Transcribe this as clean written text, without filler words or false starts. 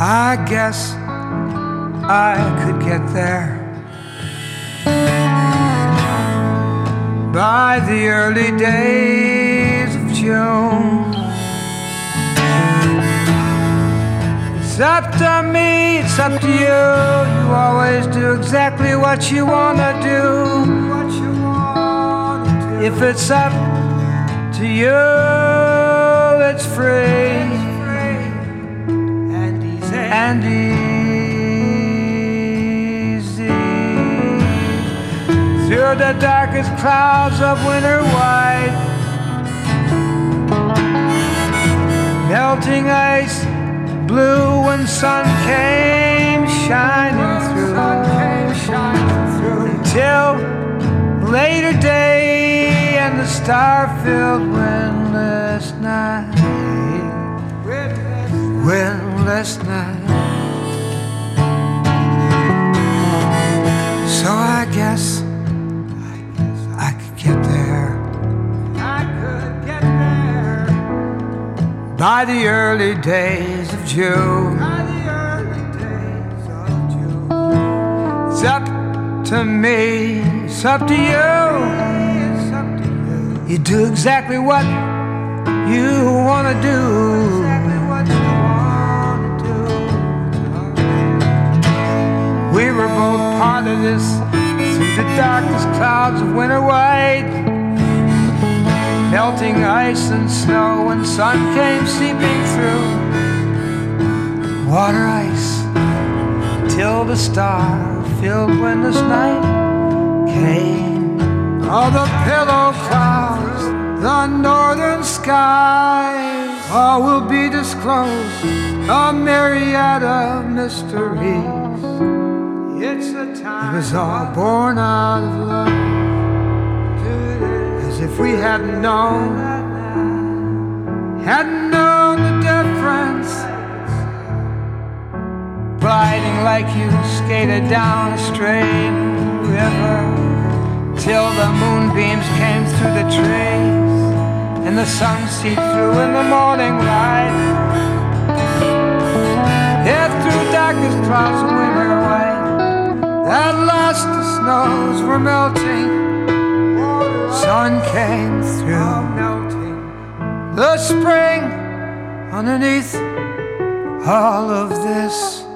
I guess I could get there by the early days of June. It's up to me, it's up to you. You always do exactly what you wanna do. If it's up to you, it's free and easy. Through the darkest clouds of winter white, melting ice blue when sun came shining through, until later day and the star-filled windless night. Windless night. So I guess I could get there. I could get there by the early days of June. It's up to me, it's up to you. You do exactly what you wanna do. We were both part of this through the darkest clouds of winter white, melting ice and snow when sun came seeping through. Water ice till the star-filled windless night came. All the pillow clouds, the northern skies, all will be disclosed, a myriad of mysteries. It was all born out of love, as if we hadn't known the difference. Gliding like you skated down a straight river, till the moonbeams came through the trees and the sun seeped through in the morning light. Yeah, through darkest clouds of winter white, at last the snows were melting, sun came through, the spring underneath all of this.